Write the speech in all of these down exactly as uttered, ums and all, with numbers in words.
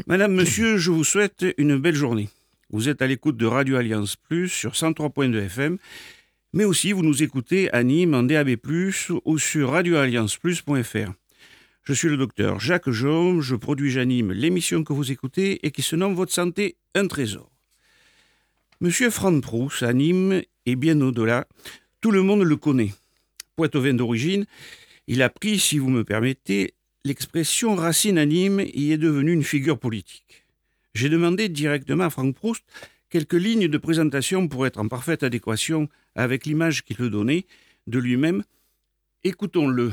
Madame, monsieur, je vous souhaite une belle journée. Vous êtes à l'écoute de Radio Alliance Plus sur cent trois point deux F M, mais aussi vous nous écoutez à Nîmes en D A B plus, ou sur radio alliance plus point f r. Je suis le docteur Jacques Jaume, je produis, j'anime l'émission que vous écoutez et qui se nomme Votre santé, un trésor. Monsieur Franck Proust, à Nîmes et bien au-delà, tout le monde le connaît. Poitevin d'origine, il a pris, si vous me permettez, l'expression racine à Nîmes et y est devenu une figure politique. J'ai demandé directement à Franck Proust quelques lignes de présentation pour être en parfaite adéquation avec l'image qu'il veut donner de lui-même. Écoutons-le.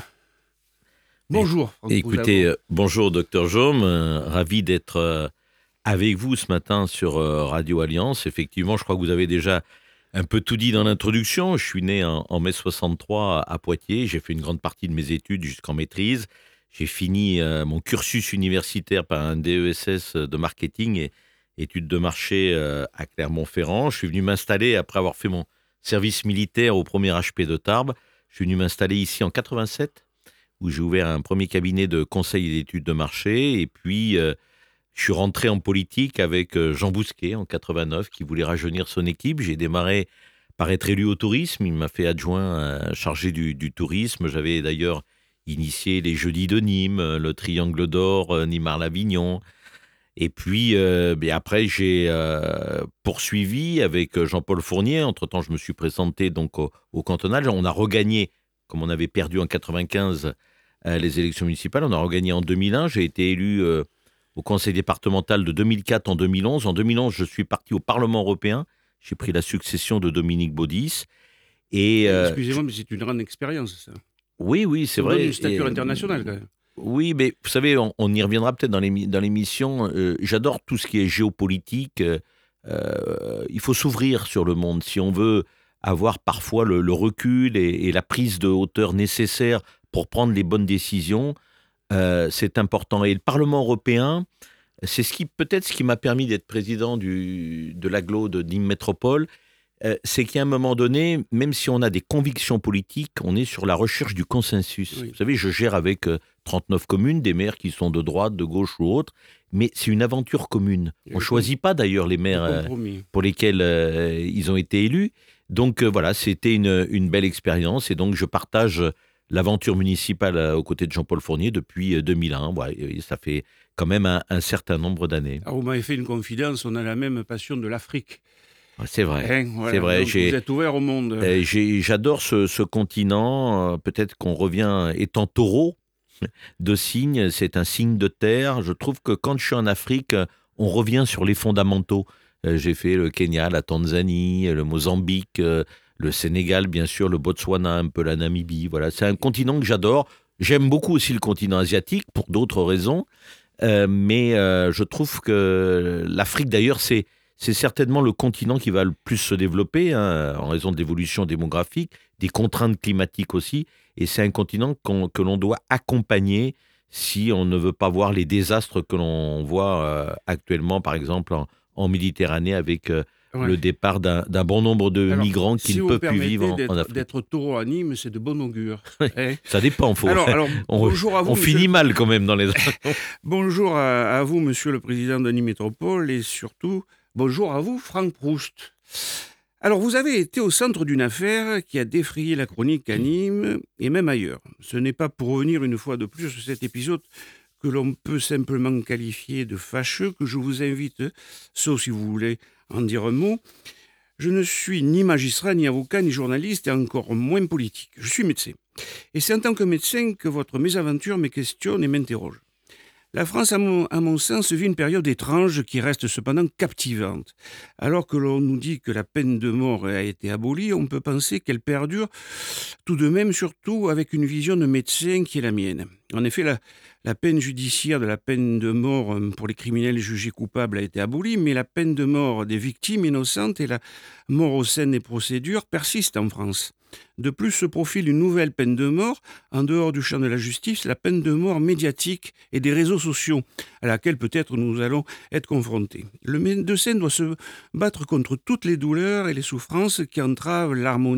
Bonjour, Franck Proust. Écoutez, euh, bonjour, docteur Jaume. Euh, ravi d'être euh, avec vous ce matin sur euh, Radio Alliance. Effectivement, je crois que vous avez déjà un peu tout dit dans l'introduction. Je suis né en, en mai soixante-trois à Poitiers. J'ai fait une grande partie de mes études jusqu'en maîtrise. J'ai fini euh, mon cursus universitaire par un D E S S de marketing et études de marché euh, à Clermont-Ferrand. Je suis venu m'installer après avoir fait mon service militaire au premier H P de Tarbes. Je suis venu m'installer ici en quatre-vingt-sept, où j'ai ouvert un premier cabinet de conseil et d'études de marché. Et puis, euh, je suis rentré en politique avec euh, Jean Bousquet en quatre-vingt-neuf, qui voulait rajeunir son équipe. J'ai démarré par être élu au tourisme. Il m'a fait adjoint euh, chargé du, du tourisme. J'avais d'ailleurs initié les Jeudis de Nîmes, le Triangle d'Or, euh, Nîmes-Arles-Avignon. Et puis, euh, ben après, j'ai euh, poursuivi avec Jean-Paul Fournier. Entre-temps, je me suis présenté donc au, au cantonal. On a regagné, comme on avait perdu en quatre-vingt-quinze euh, les élections municipales, on a regagné en deux mille un. J'ai été élu euh, au conseil départemental de deux mille quatre en deux mille onze. En deux mille onze, je suis parti au Parlement européen. J'ai pris la succession de Dominique Baudis. Et, euh, Excusez-moi, mais c'est une grande expérience, ça. Oui, oui, c'est Ça vrai. donne une stature Et, internationale, quand même. Oui, mais vous savez, on, on y reviendra peut-être dans, l'émi- dans l'émission. Euh, j'adore tout ce qui est géopolitique. Euh, euh, il faut s'ouvrir sur le monde si on veut avoir parfois le, le recul et, et la prise de hauteur nécessaire pour prendre les bonnes décisions. Euh, c'est important. Et le Parlement européen, c'est ce qui peut-être ce qui m'a permis d'être président du, de l'agglo de Nîmes Métropole. Euh, c'est qu'à un moment donné, même si on a des convictions politiques, on est sur la recherche du consensus. Oui. Vous savez, je gère avec euh, trente-neuf communes, des maires qui sont de droite, de gauche ou autres, mais c'est une aventure commune. On ne choisit pas d'ailleurs les maires euh, pour lesquels euh, ils ont été élus. Donc euh, voilà, c'était une, une belle expérience et donc je partage l'aventure municipale euh, aux côtés de Jean-Paul Fournier depuis euh, deux mille un. Ouais, et ça fait quand même un, un certain nombre d'années. Alors, vous m'avez fait une confidence, on a la même passion de l'Afrique. C'est vrai, Hein, voilà. c'est vrai. Donc, J'ai, vous êtes ouvert au monde. euh, j'ai- j'adore ce, ce continent. Euh, peut-être qu'on revient étant taureau de signe. C'est un signe de terre. Je trouve que quand je suis en Afrique, euh, on revient sur les fondamentaux. Euh, j'ai fait le Kenya, la Tanzanie, le Mozambique, euh, le Sénégal, bien sûr, le Botswana, un peu la Namibie. Voilà, c'est un continent que j'adore. J'aime beaucoup aussi le continent asiatique pour d'autres raisons. Euh, mais euh, je trouve que l'Afrique, d'ailleurs, c'est c'est certainement le continent qui va le plus se développer, hein, en raison de l'évolution démographique, des contraintes climatiques aussi. Et c'est un continent qu'on- que l'on doit accompagner si on ne veut pas voir les désastres que l'on voit euh, actuellement, par exemple en, en Méditerranée, avec euh, Ouais. le départ d'un d'un bon nombre de Alors, migrants qui si ne vous peuvent me plus permettez vivre en, d'être, en Afrique. d'être taureau à Nîmes, c'est de bon augure. Hein. Ça dépend, faut, alors, alors, on, bonjour à vous. on monsieur finit le- mal quand même dans les... Bonjour à, à vous, monsieur le président de Nîmes Métropole, et surtout, bonjour à vous, Franck Proust. Alors, vous avez été au centre d'une affaire qui a défrayé la chronique à Nîmes et même ailleurs. Ce n'est pas pour revenir une fois de plus sur cet épisode que l'on peut simplement qualifier de fâcheux que je vous invite, sauf si vous voulez en dire un mot. Je ne suis ni magistrat, ni avocat, ni journaliste, et encore moins politique. Je suis médecin. Et c'est en tant que médecin que votre mésaventure me questionne et m'interroge. La France, à mon, à mon sens, vit une période étrange qui reste cependant captivante. Alors que l'on nous dit que la peine de mort a été abolie, on peut penser qu'elle perdure tout de même, surtout avec une vision de médecin qui est la mienne. En effet, la, la peine judiciaire de la peine de mort pour les criminels jugés coupables a été abolie, mais la peine de mort des victimes innocentes et la mort au sein des procédures persistent en France. De plus, se profile une nouvelle peine de mort, en dehors du champ de la justice, la peine de mort médiatique et des réseaux sociaux, à laquelle peut-être nous allons être confrontés. Le médecin doit se battre contre toutes les douleurs et les souffrances qui entravent l'harmonie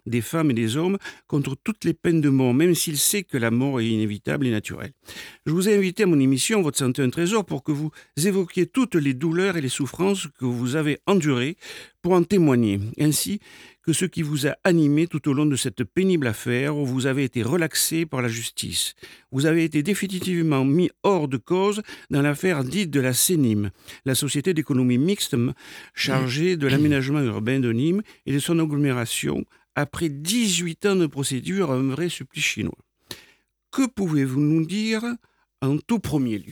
des femmes et des hommes contre toutes les peines de mort, même s'il sait que la mort est inévitable et naturelle. Je vous ai invité à mon émission Votre santé un trésor pour que vous évoquiez toutes les douleurs et les souffrances que vous avez endurées pour en témoigner, ainsi que ce qui vous a animé tout au long de cette pénible affaire où vous avez été relaxé par la justice. Vous avez été définitivement mis hors de cause dans l'affaire dite de la CENIM, la société d'économie mixte chargée de l'aménagement urbain de Nîmes et de son agglomération, après dix-huit ans de procédure, un vrai supplice chinois. Que pouvez-vous nous dire en tout premier lieu ?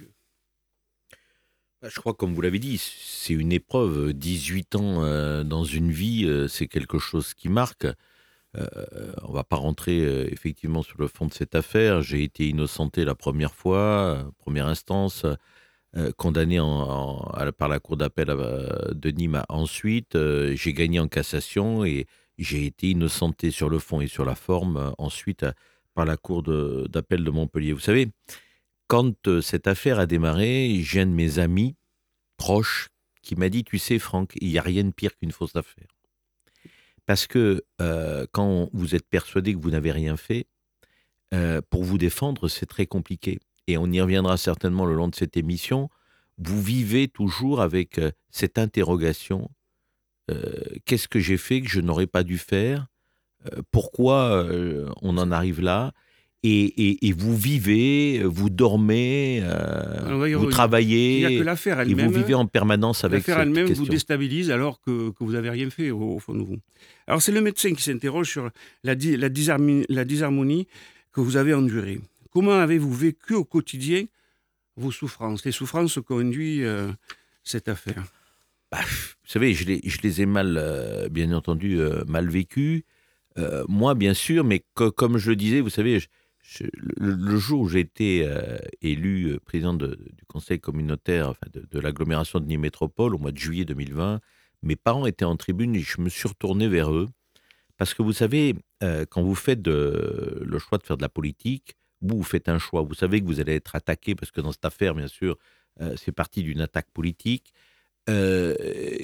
Je crois, comme vous l'avez dit, c'est une épreuve. dix-huit ans euh, dans une vie, euh, c'est quelque chose qui marque. Euh, on ne va pas rentrer euh, effectivement sur le fond de cette affaire. J'ai été innocenté la première fois, euh, première instance, euh, condamné en, en, à, par la cour d'appel euh, de Nîmes ensuite. Euh, j'ai gagné en cassation et j'ai été innocenté sur le fond et sur la forme euh, ensuite euh, par la cour de, d'appel de Montpellier. Vous savez, quand euh, cette affaire a démarré, j'ai un de mes amis proches qui m'a dit « Tu sais, Franck, il n'y a rien de pire qu'une fausse affaire. » Parce que euh, quand vous êtes persuadé que vous n'avez rien fait, euh, pour vous défendre, c'est très compliqué. Et on y reviendra certainement le long de cette émission. Vous vivez toujours avec euh, cette interrogation. Euh, qu'est-ce que j'ai fait que je n'aurais pas dû faire ? euh, Pourquoi euh, on en arrive là ? Et, et, et vous vivez, vous dormez, euh, va vous travaillez, il y a que l'affaire et elle-même, vous vivez en permanence avec l'affaire cette elle-même question. vous déstabilise alors que, que vous n'avez rien fait au, au fond de vous. Alors c'est le médecin qui s'interroge sur la, la, disharmonie, la disharmonie que vous avez endurée. Comment avez-vous vécu au quotidien vos souffrances, les souffrances qu'ont induit euh, cette affaire ? Bah, vous savez, je les, je les ai mal, euh, bien entendu, euh, mal vécues. Euh, moi, bien sûr, mais que, comme je le disais, vous savez, je, je, le, le jour où j'ai été euh, élu euh, président de, du conseil communautaire, enfin de, de l'agglomération de Nîmes Métropole, au mois de juillet deux mille vingt, mes parents étaient en tribune et je me suis retourné vers eux. Parce que vous savez, euh, quand vous faites de, le choix de faire de la politique, vous, vous faites un choix. Vous savez que vous allez être attaqué, parce que dans cette affaire, bien sûr, euh, c'est parti d'une attaque politique. Euh,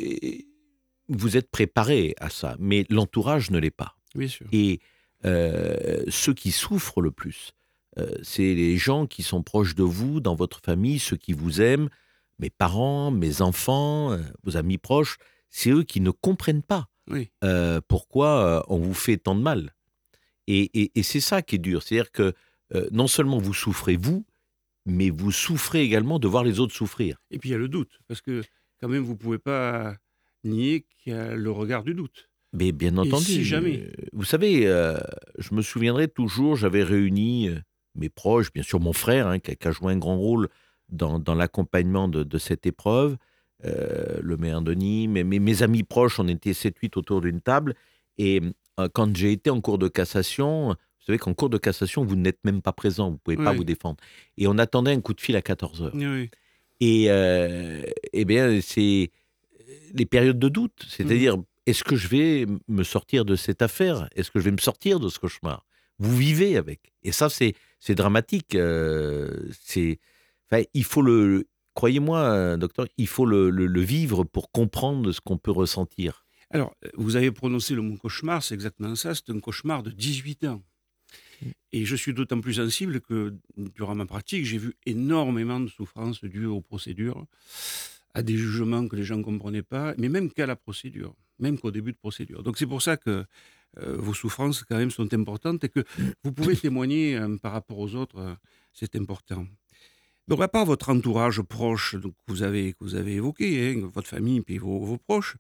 vous êtes préparé à ça, mais l'entourage ne l'est pas. Bien sûr. Et euh, ceux qui souffrent le plus, euh, c'est les gens qui sont proches de vous, dans votre famille, ceux qui vous aiment, mes parents, mes enfants, euh, vos amis proches, c'est eux qui ne comprennent pas oui. euh, pourquoi euh, on vous fait tant de mal. Et, et, et c'est ça qui est dur, c'est-à-dire que euh, non seulement vous souffrez vous, mais vous souffrez également de voir les autres souffrir. Et puis il y a le doute, parce que quand même vous ne pouvez pas nier qu'il y a le regard du doute. Mais bien entendu. Et si jamais. Euh, vous savez, euh, je me souviendrai toujours, j'avais réuni euh, mes proches, bien sûr mon frère, hein, qui, a, qui a joué un grand rôle dans, dans l'accompagnement de, de cette épreuve, euh, le maire de Nîmes, mais mes, mes amis proches, on était sept huit autour d'une table, et euh, quand j'ai été en cour de cassation, vous savez qu'en cour de cassation, vous n'êtes même pas présent, vous ne pouvez oui. pas vous défendre. Et on attendait un coup de fil à quatorze heures. Oui. Et euh, eh bien, c'est les périodes de doute, c'est-à-dire... Mmh. Est-ce que je vais me sortir de cette affaire ? Est-ce que je vais me sortir de ce cauchemar ? Vous vivez avec. Et ça, c'est, c'est dramatique. Euh, c'est, enfin, il faut le... Croyez-moi, docteur, il faut le, le, le vivre pour comprendre ce qu'on peut ressentir. Alors, vous avez prononcé le mot cauchemar, c'est exactement ça. C'est un cauchemar de dix-huit ans. Et je suis d'autant plus sensible que, durant ma pratique, j'ai vu énormément de souffrances dues aux procédures, à des jugements que les gens ne comprenaient pas, mais même qu'à la procédure. Même qu'au début de procédure. Donc c'est pour ça que euh, vos souffrances quand même sont importantes et que vous pouvez témoigner euh, par rapport aux autres, euh, c'est important. Donc à part votre entourage proche donc, que, vous avez, que vous avez évoqué, hein, votre famille puis vos, vos proches,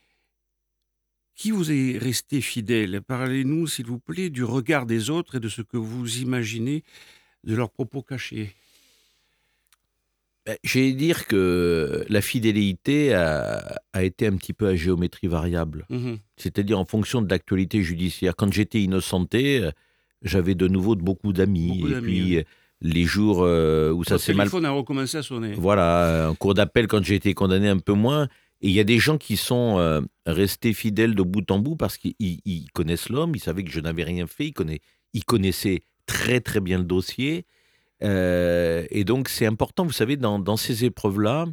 qui vous est resté fidèle ? Parlez-nous s'il vous plaît du regard des autres et de ce que vous imaginez de leurs propos cachés. J'ai dire que la fidélité a, a été un petit peu à géométrie variable. Mmh. C'est-à-dire en fonction de l'actualité judiciaire. Quand j'étais innocenté, j'avais de nouveau de beaucoup d'amis. Beaucoup et d'amis, puis oui. les jours où ça Votre s'est mal... Le téléphone a recommencé à sonner. Voilà, en cours d'appel quand j'ai été condamné un peu moins. Et il y a des gens qui sont euh, restés fidèles de bout en bout parce qu'ils ils connaissent l'homme, ils savaient que je n'avais rien fait, ils, connaissaient, ils connaissaient très très bien le dossier. Euh, et donc, c'est important, vous savez, dans, dans ces épreuves-là,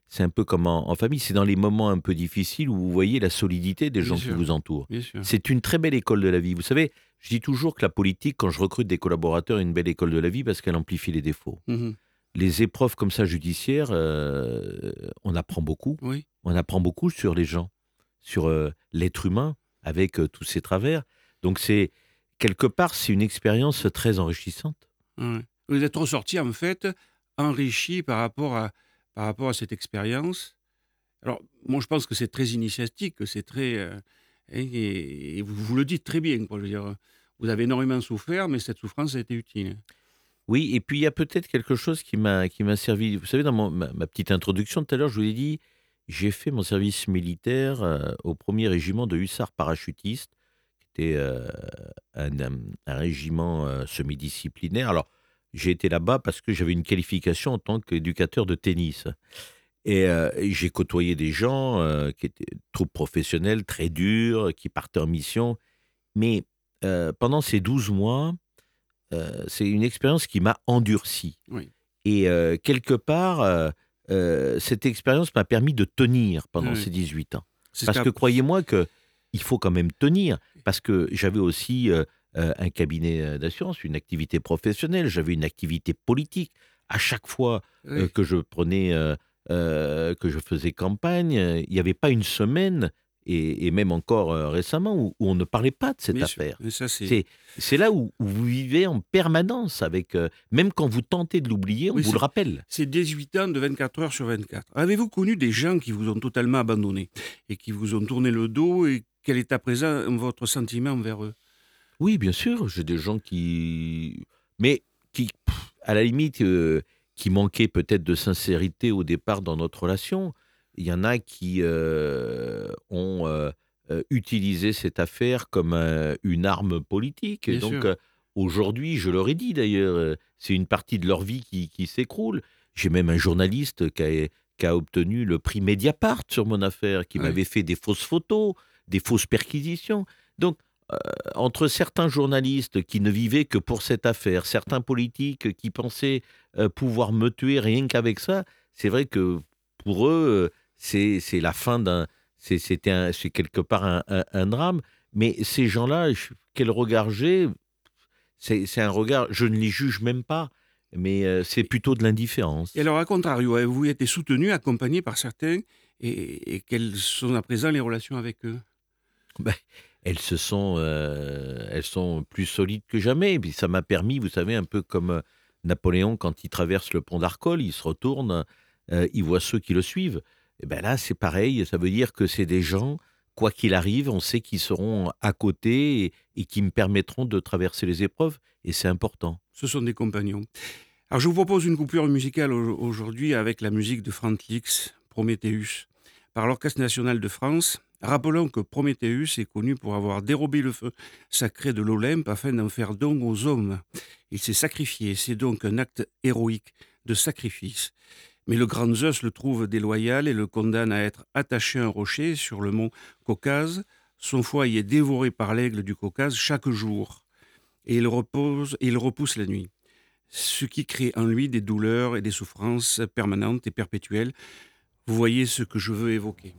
c'est un peu comme en, en famille, c'est dans les moments un peu difficiles où vous voyez la solidité des Bien gens qui sûr. vous entourent. Bien sûr. C'est une très belle école de la vie. Vous savez, je dis toujours que la politique, quand je recrute des collaborateurs, est une belle école de la vie parce qu'elle amplifie les défauts. Mhm. Les épreuves comme ça judiciaires, euh, on apprend beaucoup. Oui. On apprend beaucoup sur les gens, sur euh, l'être humain avec euh, tous ses travers. Donc c'est quelque part, c'est une expérience très enrichissante. Ouais. Vous êtes ressorti en fait enrichi par rapport à, par rapport à cette expérience. Alors, moi, je pense que c'est très initiatique, que c'est très... euh, et, et vous, vous le dites très bien, quoi. Je veux dire, vous avez énormément souffert, mais cette souffrance a été utile. Oui, et puis il y a peut-être quelque chose qui m'a qui m'a servi. Vous savez, dans mon- ma, ma petite introduction tout à l'heure, je vous ai dit, j'ai fait mon service militaire euh, au premier régiment de hussards parachutistes, qui était euh, un, un- un régiment euh, semi-disciplinaire. Alors, j'ai été là-bas parce que j'avais une qualification en tant qu'éducateur de tennis. Et, euh, et j'ai côtoyé des gens euh, qui étaient troupes professionnelles, très durs, qui partaient en mission. Mais euh, pendant ces douze mois, euh, c'est une expérience qui m'a endurci. Oui, Et euh, quelque part, euh, euh, cette expérience m'a permis de tenir pendant oui. ces dix-huit ans. C'est ce Parce qu'a- que croyez-moi que il faut quand même tenir. Parce que j'avais aussi euh, euh, un cabinet euh, d'assurance, une activité professionnelle, j'avais une activité politique. À chaque fois oui. euh, que je prenais, euh, euh, que je faisais campagne, euh, il n'y avait pas une semaine, et, et même encore euh, récemment, où, où on ne parlait pas de cette Bien sûr. affaire. Mais ça, c'est... C'est, c'est là où, où vous vivez en permanence avec, euh, même quand vous tentez de l'oublier, on Oui, vous c'est- le rappelle. C'est dix-huit ans de vingt-quatre heures sur vingt-quatre. Avez-vous connu des gens qui vous ont totalement abandonné et qui vous ont tourné le dos, et quel est à présent votre sentiment envers eux? Oui, bien sûr, j'ai des gens qui, mais qui, pff, à la limite, euh, qui manquaient peut-être de sincérité au départ dans notre relation. Il y en a qui euh, ont euh, euh, utilisé cette affaire comme un- une arme politique. Et Bien donc, sûr. euh, aujourd'hui, je leur ai dit d'ailleurs, euh, c'est une partie de leur vie qui, qui s'écroule. J'ai même un journaliste qui a, qui a obtenu le prix Mediapart sur mon affaire, qui Ouais. m'avait fait des fausses photos, des fausses perquisitions. Donc, entre certains journalistes qui ne vivaient que pour cette affaire, certains politiques qui pensaient euh, pouvoir me tuer rien qu'avec ça, c'est vrai que pour eux, euh, c'est, c'est la fin d'un... C'est, c'était un- c'est quelque part un, un- un drame. Mais ces gens-là, je- quel regard j'ai, c'est, c'est un regard, je ne les juge même pas, mais euh, c'est plutôt de l'indifférence. Et alors, à contrario, avez-vous été soutenu, accompagné par certains, et, et quelles sont à présent les relations avec eux? Ben, elles se sont, euh, elles sont plus solides que jamais. Et puis ça m'a permis, vous savez, un peu comme euh, Napoléon quand il traverse le pont d'Arcole, il se retourne, euh, il voit ceux qui le suivent. Et ben là, c'est pareil. Ça veut dire que c'est des gens, quoi qu'il arrive, on sait qu'ils seront à côté et, et qui me permettront de traverser les épreuves. Et c'est important. Ce sont des compagnons. Alors, je vous propose une coupure musicale au- aujourd'hui avec la musique de Franz Liszt, Prométhéeus, par l'Orchestre national de France. Rappelons que Prométhéeus est connu pour avoir dérobé le feu sacré de l'Olympe afin d'en faire don aux hommes. Il s'est sacrifié, c'est donc un acte héroïque de sacrifice. Mais le grand Zeus le trouve déloyal et le condamne à être attaché à un rocher sur le mont Caucase. Son foie y est dévoré par l'aigle du Caucase chaque jour, et il repose, et il repousse la nuit, ce qui crée en lui des douleurs et des souffrances permanentes et perpétuelles. Vous voyez ce que je veux évoquer.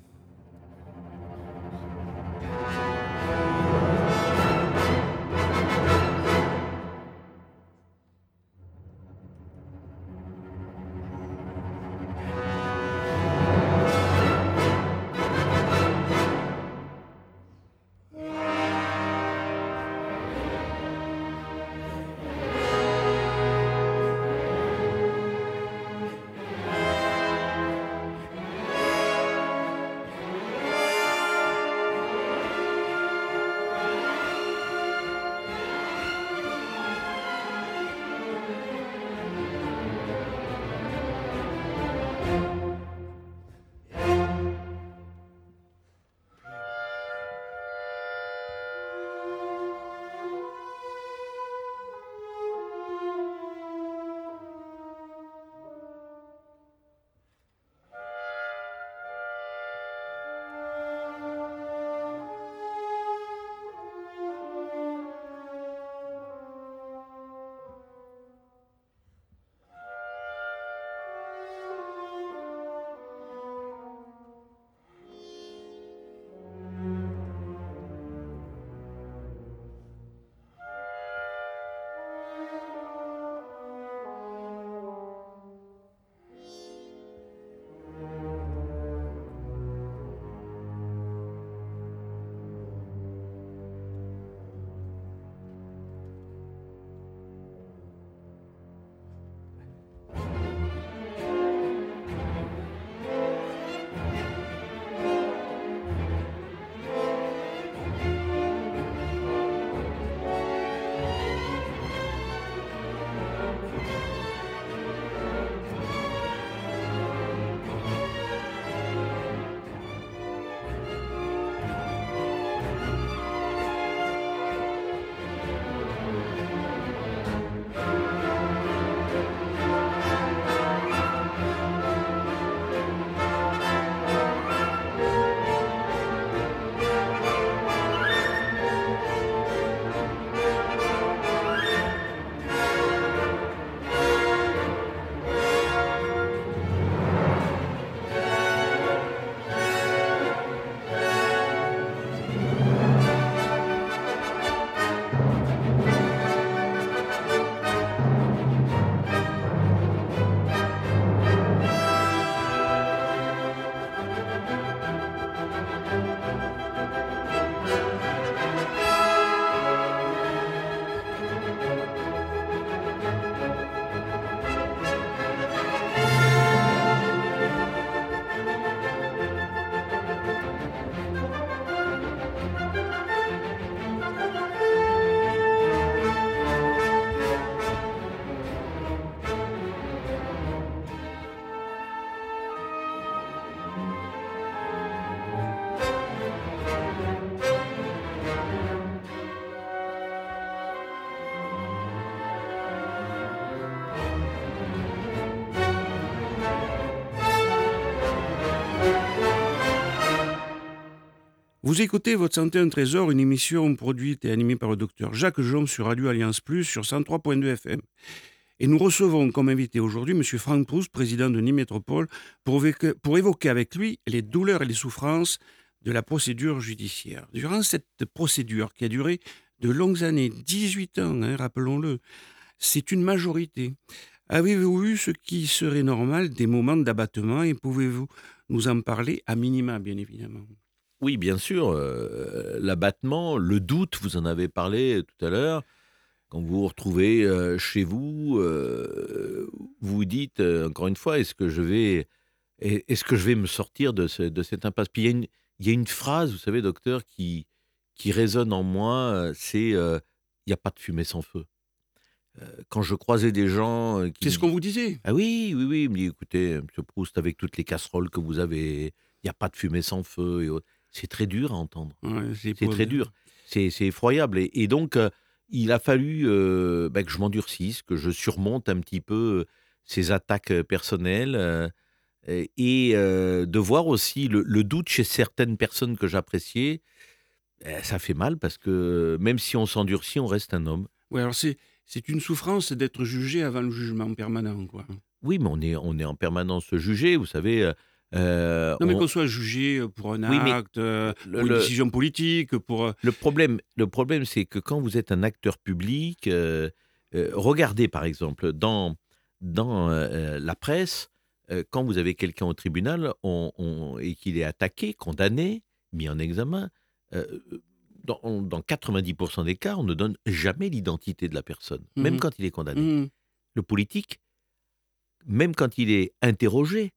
Vous écoutez Votre santé un trésor, une émission produite et animée par le docteur Jacques Jaume sur Radio Alliance Plus sur cent trois point deux F M. Et nous recevons comme invité aujourd'hui M. Franck Proust, président de Nîmes Métropole, pour, évoquer- pour évoquer avec lui les douleurs et les souffrances de la procédure judiciaire. Durant cette procédure qui a duré de longues années, dix-huit ans, hein, rappelons-le, c'est une majorité. Avez-vous eu ce qui serait normal des moments d'abattement et pouvez-vous nous en parler à minima, bien évidemment? Oui, bien sûr, euh, l'abattement, le doute, vous en avez parlé tout à l'heure. Quand vous vous retrouvez euh, chez vous, euh, vous vous dites, euh, encore une fois, est-ce que je vais, est- est-ce que je vais me sortir de, ce- de cette impasse? Puis il y a une, il y a une phrase, vous savez, docteur, qui, qui résonne en moi, euh, c'est euh, il n'y a pas de fumée sans feu. Euh, Quand je croisais des gens euh, qui C'est me ce qu'on disaient, vous disait. ah oui, oui, oui, il me dit, écoutez, monsieur Proust, avec toutes les casseroles que vous avez, il n'y a pas de fumée sans feu. Et autres. C'est très dur à entendre. Ouais, c'est C'est pas très bien. dur. C'est c'est effroyable. Et, et donc, euh, il a fallu euh, bah, que je m'endurcisse, que je surmonte un petit peu euh, ces attaques euh, personnelles euh, et et, euh, de voir aussi le, le doute chez certaines personnes que j'appréciais. Eh, ça fait mal parce que même si on s'endurcit, on reste un homme. Ouais, alors c'est c'est une souffrance d'être jugé avant le jugement permanent, quoi. Oui, mais on est, on est en permanence jugé, vous savez. euh, euh, Non, mais on- qu'on soit jugé pour un Oui, mais acte, euh, le, pour une le- décision politique, pour... euh, Le problème, le problème, c'est que quand vous êtes un acteur public, euh, euh, regardez par exemple dans, dans euh, la presse, euh, quand vous avez quelqu'un au tribunal on- on- et qu'il est attaqué, condamné, mis en examen, euh, dans, dans quatre-vingt-dix pour cent des cas, on ne donne jamais l'identité de la personne, même mhm, quand il est condamné. mhm. Le politique, même quand il est interrogé,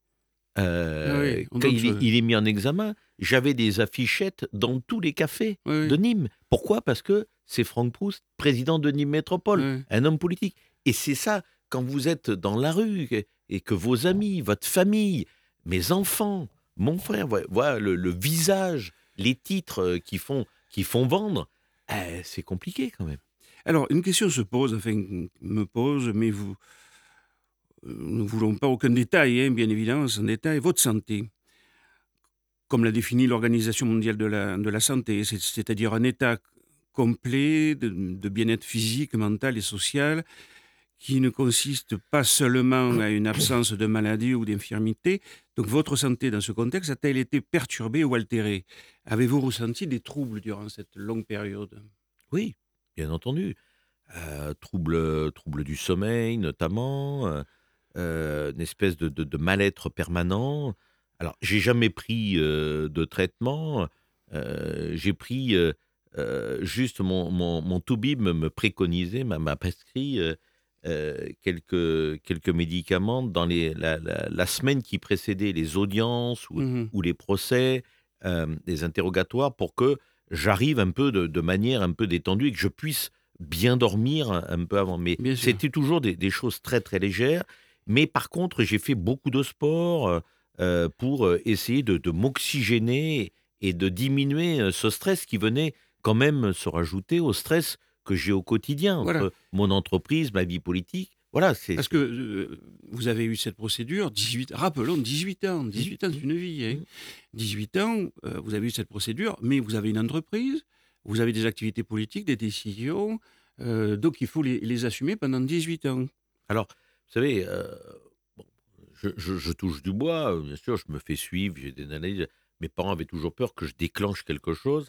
Ah euh, oui, on quand donne il est, ce... il est mis en examen, j'avais des affichettes dans tous les cafés Oui, de oui, Nîmes. Pourquoi? Parce que c'est Franck Proust, président de Nîmes Métropole, oui. un homme politique. Et c'est ça, quand vous êtes dans la rue et et que vos amis, votre famille, mes enfants, mon frère, voient, voient le, le visage, les titres euh, qui font, qui font vendre, eh, c'est compliqué quand même. Alors, une question se pose, enfin, me pose, mais vous, euh, nous ne voulons pas aucun détail, hein, bien évidemment, sans détail. Votre santé, comme l'a défini l'Organisation mondiale de la, de la santé, c'est- c'est-à-dire un état complet de, de bien-être physique, mental et social, qui ne consiste pas seulement à une absence de maladie ou d'infirmité. Donc votre santé dans ce contexte a-t-elle été perturbée ou altérée? Avez-vous ressenti des troubles durant cette longue période? Oui, bien entendu. Euh, troubles, troubles du sommeil notamment, euh, euh, une espèce de, de- de mal-être permanent. Alors, j'ai jamais pris euh, de traitement. Euh, j'ai pris euh, euh, juste mon, mon, mon toubib me, me préconisait, m'a m'a prescrit euh, euh, quelques, quelques médicaments dans les, la, la- la semaine qui précédait les audiences ou, Mhm. ou les procès, euh, les interrogatoires, pour que j'arrive un peu de, de manière un peu détendue et que je puisse bien dormir un, un peu avant. Mais Bien sûr. c'était toujours des, des choses très très légères. Mais par contre, j'ai fait beaucoup de sport euh, euh, pour euh, essayer de, de m'oxygéner et de diminuer euh, ce stress qui venait quand même se rajouter au stress que j'ai au quotidien Voilà. entre mon entreprise, ma vie politique. Voilà, c'est... Parce que c'est- euh, vous avez eu cette procédure, dix-huit, rappelons, dix-huit ans. Mm, dix-huit ans, c'est mm, une vie. Hein. mm. dix-huit ans, euh, vous avez eu cette procédure, mais vous avez une entreprise, vous avez des activités politiques, des décisions, euh, donc il faut les, les assumer pendant dix-huit ans. Alors, vous savez, euh, bon, je, je- je touche du bois, euh, bien sûr, je me fais suivre, j'ai des analyses. Mes parents avaient toujours peur que je déclenche quelque chose.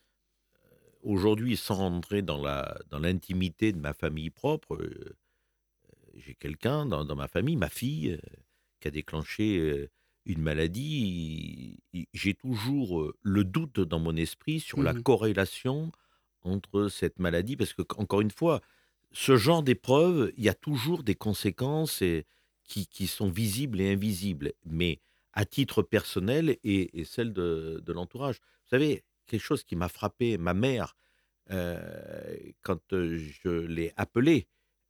Aujourd'hui, sans rentrer dans la dans l'intimité de ma famille propre, euh, j'ai quelqu'un dans, dans ma famille, ma fille, euh, qui a déclenché euh, une maladie. Il- il- J'ai toujours euh, le doute dans mon esprit sur la Mhm. corrélation entre cette maladie, parce que, encore une fois, ce genre d'épreuve, il y a toujours des conséquences et- qui, qui sont visibles et invisibles, mais à titre personnel et, et celle de, de l'entourage. Vous savez, quelque chose qui m'a frappé, ma mère, euh, quand euh, je l'ai appelée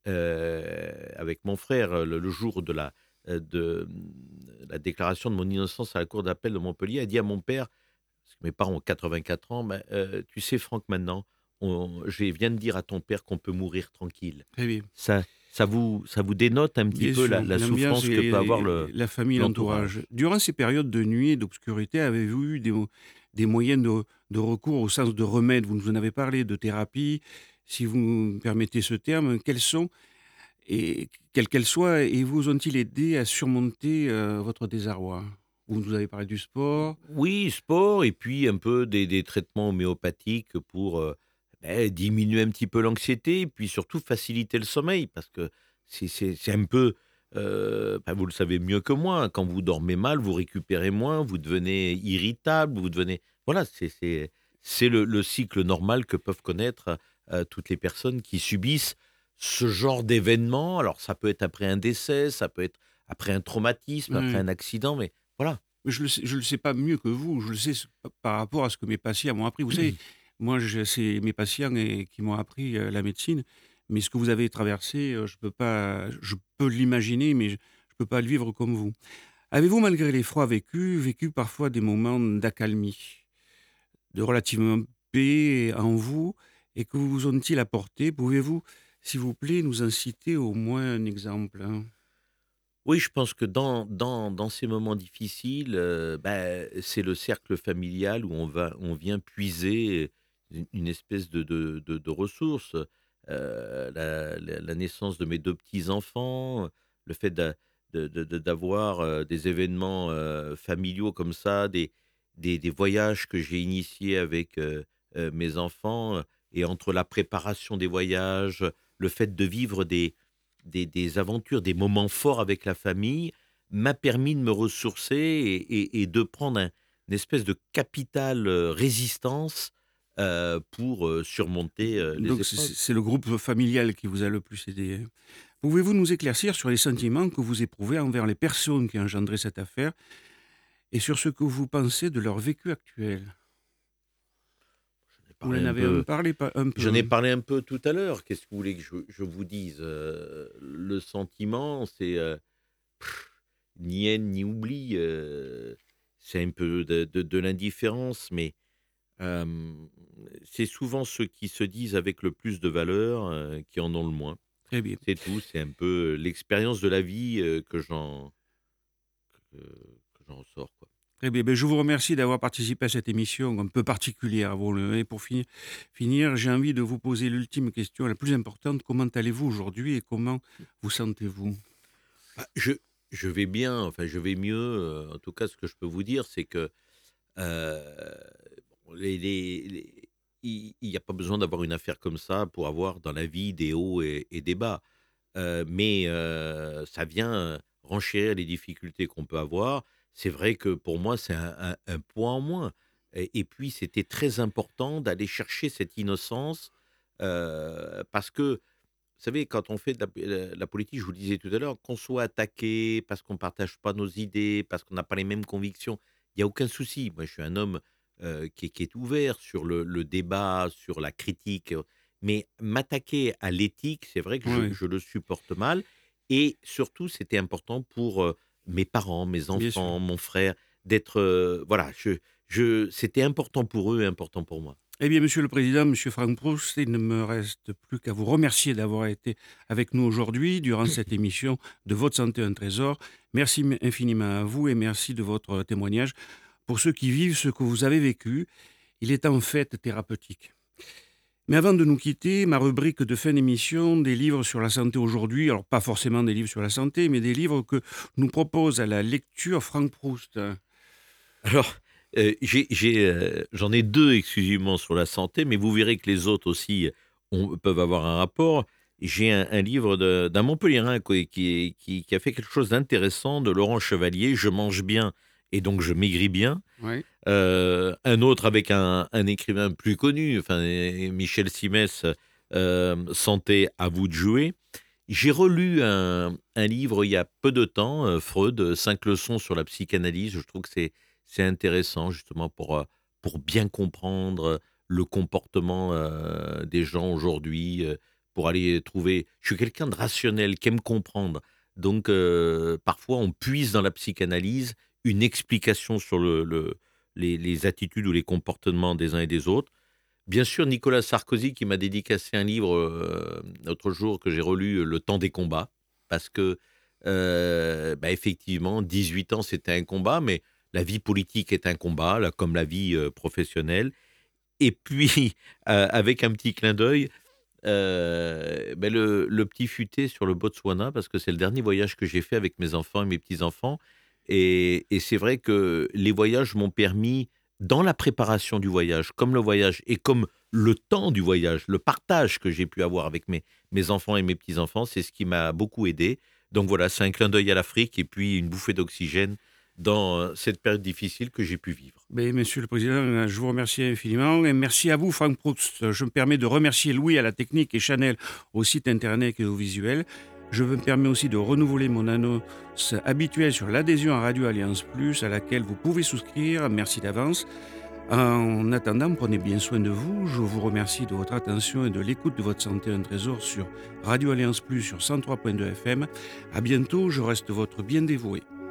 euh, avec mon frère euh, le, le jour de la, euh, de, mm, la déclaration de mon innocence à la cour d'appel de Montpellier, a dit à mon père, parce que mes parents ont quatre-vingt-quatre ans, ben, euh, tu sais Franck, maintenant, on, je viens de dire à ton père qu'on peut mourir tranquille. Très bien. Ça, ça vous, ça vous dénote un petit Bien peu sûr, la, la l'ambiance souffrance que et peut avoir et le, la famille, l'entourage. l'entourage. Durant ces périodes de nuit et d'obscurité, avez-vous eu des mo des moyens de de recours au sens de remède? Vous nous en avez parlé, de thérapie, si vous me permettez ce terme. Quels sont et quelles qu'elles soient et vous ont-ils aidé à surmonter, heu, votre désarroi? Vous nous avez parlé du sport. Oui, sport et puis un peu des, des traitements homéopathiques pour euh, ben, diminuer un petit peu l'anxiété, et puis surtout faciliter le sommeil, parce que c'est c'est- c'est un peu, euh, ben, vous le savez mieux que moi, hein, quand vous dormez mal, vous récupérez moins, vous devenez irritable, vous devenez... Voilà, c'est c'est- c'est le, le cycle normal que peuvent connaître euh, toutes les personnes qui subissent ce genre d'événement. Alors ça peut être après un décès, ça peut être après un traumatisme, après Ouais. un accident, mais voilà. Mais je le sais je le sais pas mieux que vous, je le sais s par rapport à ce que mes patients m'ont appris. Vous savez, moi, je c'est mes patients et qui m'ont appris, heu, la médecine, mais ce que vous avez traversé, heu, je peux pas je peux l'imaginer, mais je je peux pas le vivre comme vous. Avez-vous, malgré l'effroi vécu, vécu parfois des moments d'accalmie, de relativement paix en vous et que vous ont-ils apporté? Pouvez-vous, s'il vous plaît, nous en citer au moins un exemple, hein? Oui, je pense que dans dans dans ces moments difficiles, heu, bah, c'est le cercle familial où on va on vient puiser une une espèce de de de de ressources. Heu, la la la naissance de mes deux petits-enfants, le fait d'a de de de d'avoir, heu, des événements, heu, familiaux comme ça, des des des voyages que j'ai initiés avec, heu heu, mes enfants, heu et entre la préparation des voyages, le fait de vivre des des des aventures, des moments forts avec la famille, m'a permis de me ressourcer et et et de prendre un une espèce de capital, heu, résistance, heu, pour, heu, surmonter, heu, les Donc c'est épreuves. c'est c'est le groupe familial qui vous a le plus aidé, hein. Pouvez-vous nous éclaircir sur les sentiments que vous éprouvez envers les personnes qui ont engendré cette affaire et sur ce que vous pensez de leur vécu actuel? J'en ai Vous parlé en un avez un peu parlé pas un j'en peu, ai hein? parlé un peu tout à l'heure. Qu'est-ce que vous voulez que je je vous dise? Heu, le sentiment, c'est, heu, ni haine ni oubli, heu, c'est un peu de de de l'indifférence, mais Hem, c'est souvent ceux qui se disent avec le plus de valeur, heu, qui en ont le moins. Très bien. C'est tout, c'est un peu l'expérience de la vie, heu, que j'en que que j'en ressors, quoi. Très bien. Beh, je vous remercie d'avoir participé à cette émission un peu particulière, vous le et pour fini finir, j'ai envie de vous poser l'ultime question la plus importante. Comment allez-vous aujourd'hui et comment vous sentez-vous? Bah, je je vais bien, enfin je vais mieux, heu, en tout cas ce que je peux vous dire, c'est que, heu, bon les les les il il y a pas besoin d'avoir une affaire comme ça pour avoir dans la vie des hauts et et des bas. Heu, mais heu, ça vient, heu, renchérir les difficultés qu'on peut avoir. C'est vrai que pour moi, c'est un un un poids en moins et et puis c'était très important d'aller chercher cette innocence, heu, parce que, vous savez, quand on fait de la p la la politique, je vous le disais tout à l'heure, qu'on soit attaqué parce qu'on ne partage pas nos idées, parce qu'on n'a pas les mêmes convictions, il y a aucun souci. Moi, je suis un homme, heu, qui est qui est ouvert sur le le débat, sur la critique, heu, mais m'attaquer à l'éthique, c'est vrai que je Oui, je le supporte mal et surtout, c'était important pour, heu, mes parents, mes bien sûr. enfants, mon frère, d'être, heu, voilà, je je c'était important pour eux et important pour moi. Eh bien, Monsieur le Président, Monsieur Franck Proust, il ne me reste plus qu'à vous remercier d'avoir été avec nous aujourd'hui durant cette émission de Votre santé un trésor. Merci m- infiniment à vous et merci de votre témoignage. Pour ceux qui vivent ce que vous avez vécu, il est en fait thérapeutique. Mais avant de nous quitter, ma rubrique de fin d'émission, des livres sur la santé aujourd'hui, alors pas forcément des livres sur la santé, mais des livres que nous propose à la lecture Franck Proust. Alors, heu, j'ai j'ai, heu, j'en ai deux exclusivement sur la santé, mais vous verrez que les autres aussi ont peuvent avoir un rapport. J'ai un un livre de d'un Montpelliérain quoi qui est qui qui a fait quelque chose d'intéressant, de Laurent Chevalier, «Je mange bien et donc je maigris bien». Oui, Heu, un autre avec un un écrivain plus connu, enfin, et Michel Simès, hem, «Santé, à vous de jouer». J'ai relu un un livre il y a peu de temps, heu, Freud, cinq leçons sur la psychanalyse. Je trouve que c'est c'est intéressant justement pour, heu, pour bien comprendre, le comportement, heu, des gens aujourd'hui, heu, pour aller trouver je suis quelqu'un de rationnel, qui aime comprendre. Donc heu, parfois on puise dans la psychanalyse une explication sur le le les les attitudes ou les comportements des uns et des autres. Bien sûr, Nicolas Sarkozy qui m'a dédicacé un livre euh, l'autre jour que j'ai relu, Le temps des combats, parce que euh, bah, effectivement, dix-huit ans c'était un combat, mais la vie politique est un combat, là, comme la vie euh, professionnelle. Et puis, euh, avec un petit clin d'œil, euh, ben le, le petit futé sur le Botswana, parce que c'est le dernier voyage que j'ai fait avec mes enfants et mes petits-enfants. Et, et c'est vrai que les voyages m'ont permis, dans la préparation du voyage, comme le voyage et comme le temps du voyage, le partage que j'ai pu avoir avec mes, mes enfants et mes petits-enfants, c'est ce qui m'a beaucoup aidé. Donc voilà, c'est un clin d'œil à l'Afrique et puis une bouffée d'oxygène dans euh, cette période difficile que j'ai pu vivre. Ben, Monsieur le Président, je vous remercie infiniment et merci à vous, Franck Proust. Je me permets de remercier Louis à la technique et Chanel au site internet et au visuel. Je me permets aussi de renouveler mon annonce habituelle sur l'adhésion à Radio Alliance Plus, à laquelle vous pouvez souscrire. Merci d'avance. En attendant, prenez bien soin de vous. Je vous remercie de votre attention et de l'écoute de votre santé un trésor sur Radio Alliance Plus sur cent trois point deux F M. À bientôt, je reste votre bien dévoué.